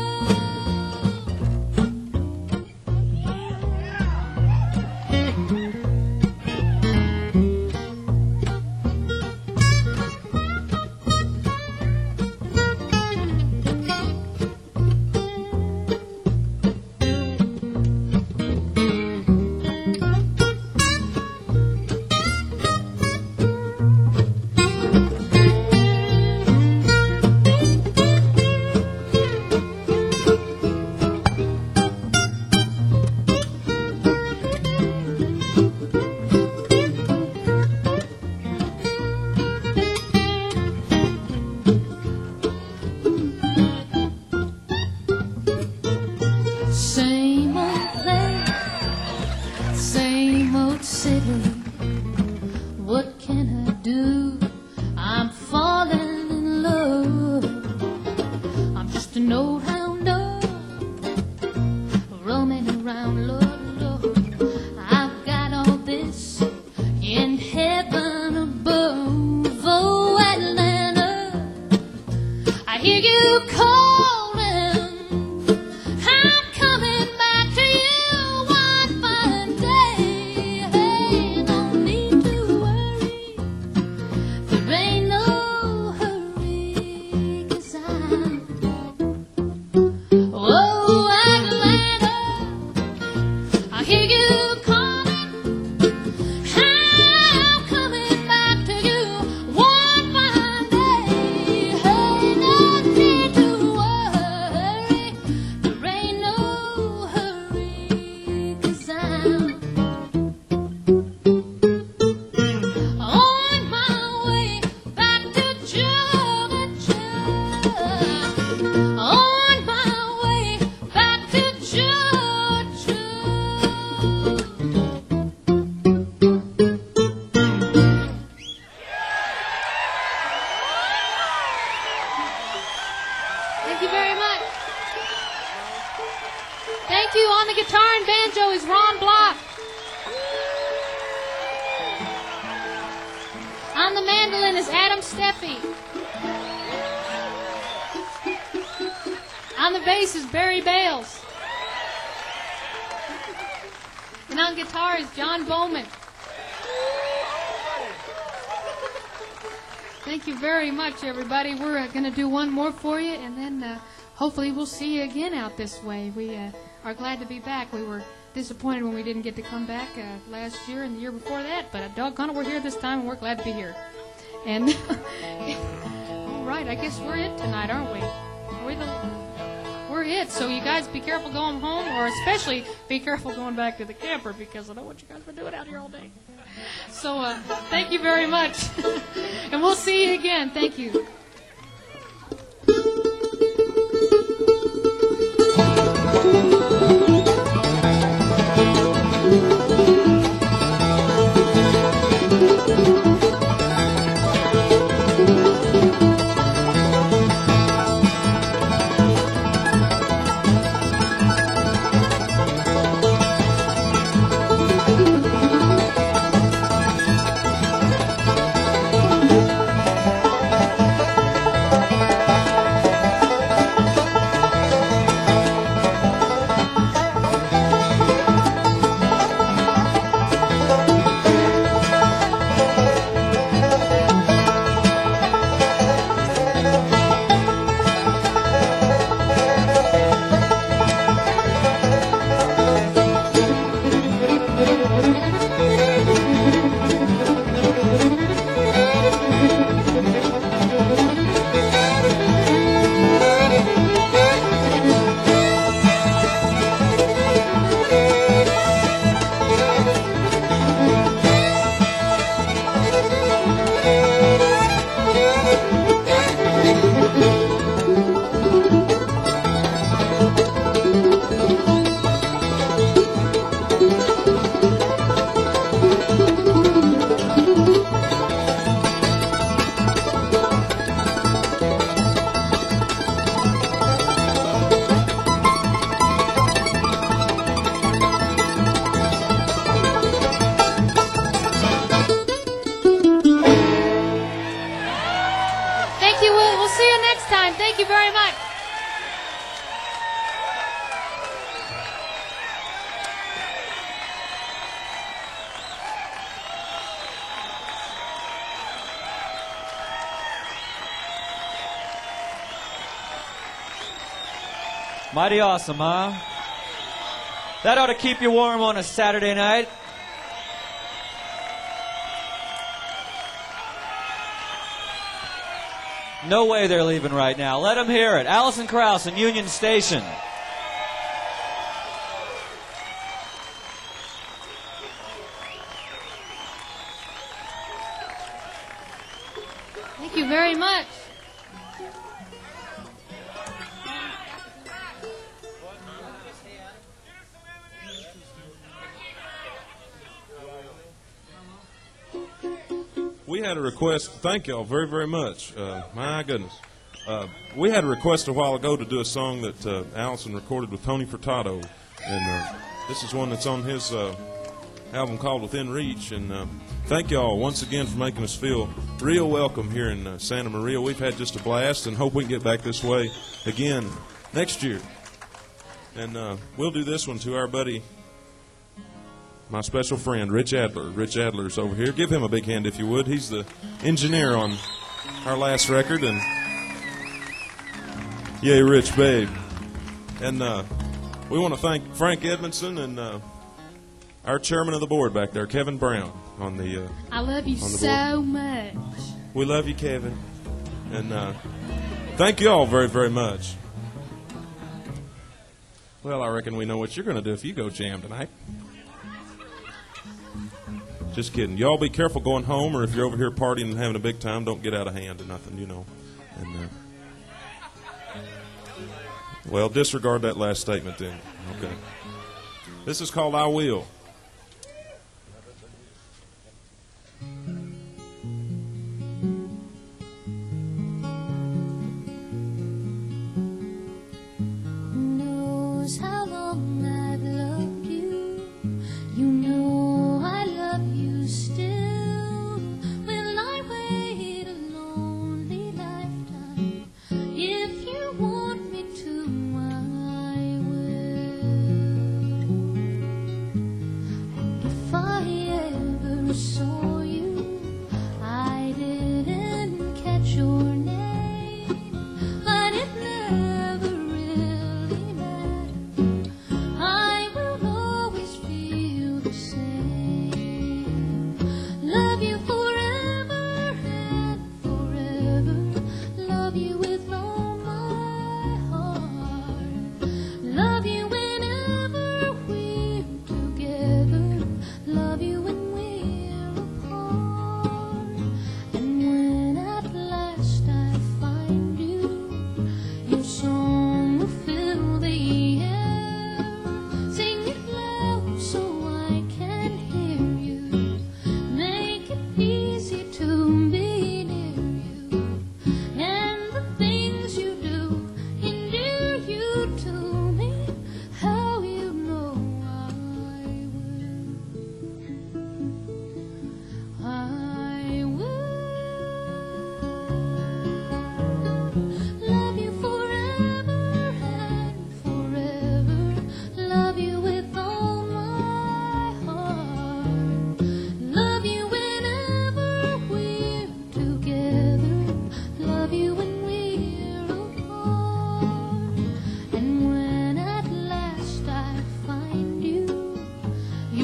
Same old place, same old city. What can I do? I'm falling in love. I'm just an old hound dog, roaming around, Lord, Lord. I've got all this in heaven above. Oh, Atlanta, I hear you calling. I'm coming back to you one fine day. Hey, no need to worry, there ain't no hurry, 'cause I'm oh, Atlanta, I hear you calling. I'm coming back to you one fine day. Hey, no need to worry, there ain't no hurry, 'cause I'm on my way back to Georgia. On my way back to Georgia. Thank you very much. Thank you. On the guitar and banjo is Ron Block. On the mandolin is Adam Steffi. On the bass is Barry Bales. And on guitar is John Bowman. Thank you very much, everybody. We're going to do one more for you, and then hopefully we'll see you again out this way. We are glad to be back. We were disappointed when we didn't get to come back last year and the year before that, but doggone it, we're here this time and we're glad to be here. And all right, I guess we're it tonight, aren't we? We're it. So you guys be careful going home, or especially be careful going back to the camper, because I know what you guys have been doing out here all day. So thank you very much, and we'll see you again. Thank you. Thank you very much. Mighty awesome, huh? That ought to keep you warm on a Saturday night. No way they're leaving right now. Let them hear it. Alison Krauss and Union Station. Thank you very much. We had a request. Thank y'all very, very much. My goodness. We had a request a while ago to do a song that Allison recorded with Tony Furtado. And this is one that's on his album called Within Reach. And thank y'all once again for making us feel real welcome here in Santa Maria. We've had just a blast and hope we can get back this way again next year. And we'll do this one to our buddy, my special friend, Rich Adler. Rich Adler's over here. Give him a big hand if you would. He's the engineer on our last record. And yay, Rich, babe. And we want to thank Frank Edmondson and our chairman of the board back there, Kevin Brown, on the I love you so much. We love you, Kevin. And thank you all very, very much. Well, I reckon we know what you're going to do if you go jam tonight. Just kidding. Y'all be careful going home, or if you're over here partying and having a big time, don't get out of hand or nothing, you know. And well, disregard that last statement then. Okay. This is called I Will. Knows how long I've loved you. You know I love you still. Will I wait a lonely lifetime? If you want me to, I will.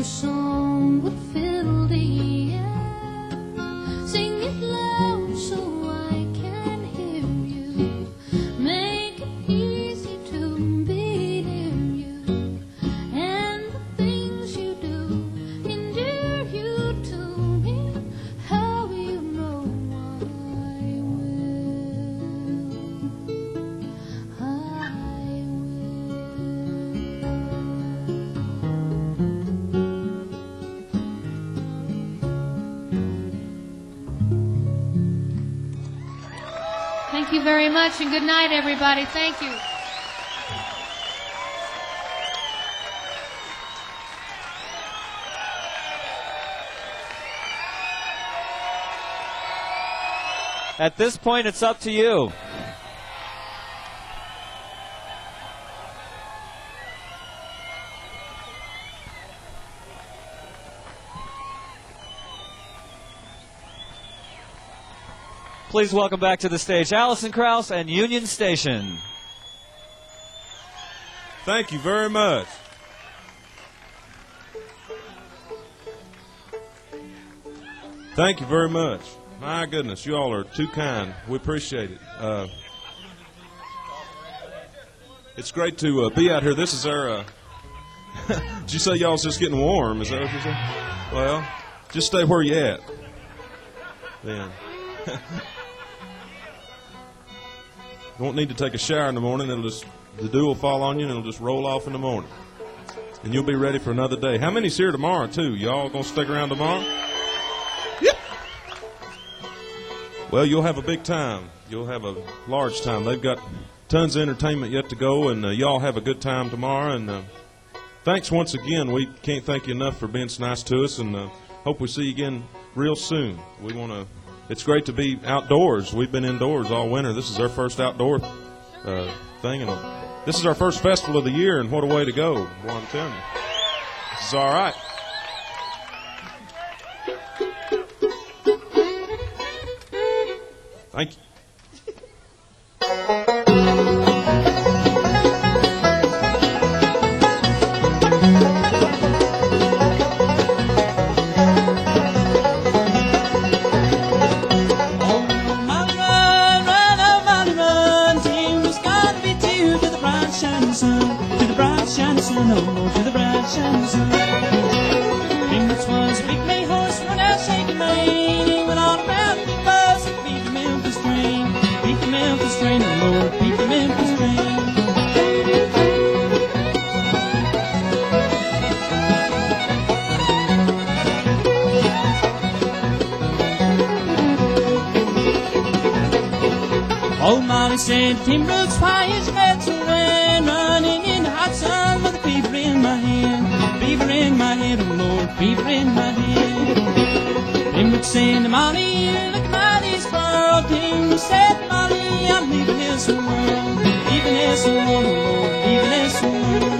Your song would fill the air. Sing it loud so I can hear you. Make it easy to be near you. And the things you do endear you to me. How you know I will. I Thank you very much, and good night, everybody. Thank you. At this point, it's up to you. Please welcome back to the stage Alison Krauss and Union Station. Thank you very much. Thank you very much. My goodness, you all are too kind. We appreciate it. It's great to be out here. This is our... did you say y'all's just getting warm? Is that what you said? Well, just stay where you at. Then. You won't need to take a shower in the morning. The dew will fall on you, and it'll just roll off in the morning. And you'll be ready for another day. How many's here tomorrow, too? Y'all going to stick around tomorrow? Yep. Well, you'll have a big time. You'll have a large time. They've got tons of entertainment yet to go, and y'all have a good time tomorrow. And thanks once again. We can't thank you enough for being so nice to us, and hope we see you again real soon. We want to... It's great to be outdoors. We've been indoors all winter. This is our first outdoor thing, and this is our first festival of the year, and what a way to go. Well, I'm telling you. This is all right. Thank you. To the bright shining sun. Fingers was a big bay horse, run out shaking mane. He went all around the bus and beat the Memphis train. Beat the Memphis train, oh Lord, beat the Memphis train. Old Molly said, Tim Brooks, why is your head so red? Running in the hot sun with a fever in my hand. Fever in my head, oh Lord, fever in my head. Tim Brooks said, Molly, you're looking mighty spoiled. Tim Brooks said, Molly, I'm leaving this world. Leaving this world, oh Lord, leaving this world.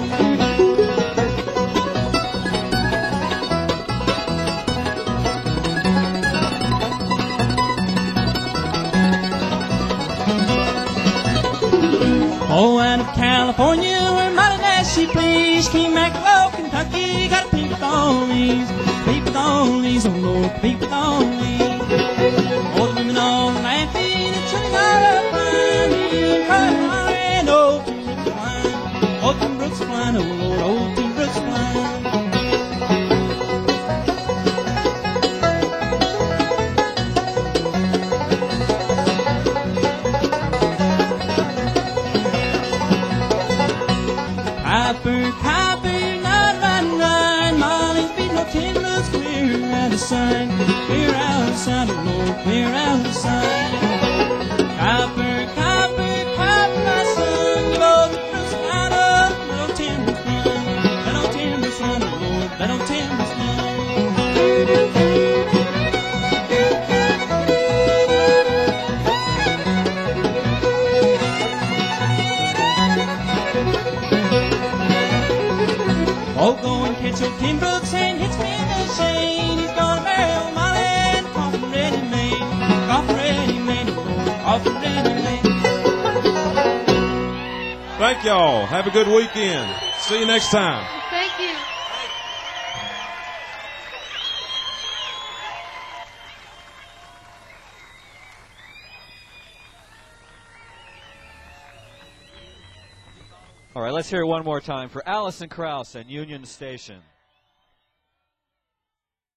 Oh, out of California, where Molly Nash she plays, came back to Kentucky, got a peep with all these, oh Lord, peep with all these. All the women all laughing, and children all crying, crying, crying, old Tim Brooks flying, old Tim Brooks flying, oh Lord, old Tim Brooks flying. Copper, not run, Molly's beating no Tim Brooks, clear out of sight, oh Lord, clear out of sight. Copper, my son, you both Brooks line up, let old Tim Brooks run, let old Tim Brooks run, oh Lord, let old Tim Brooks run. Oh, go and catch old Tim Brooks and hit me in the shade. He's gonna marry old Molly and coffin ready made. Coffin ready made, oh Lord, coffin ready made. Thank y'all. Have a good weekend. See you next time. Thank you. All right, let's hear it one more time for Allison Krause and Union Station.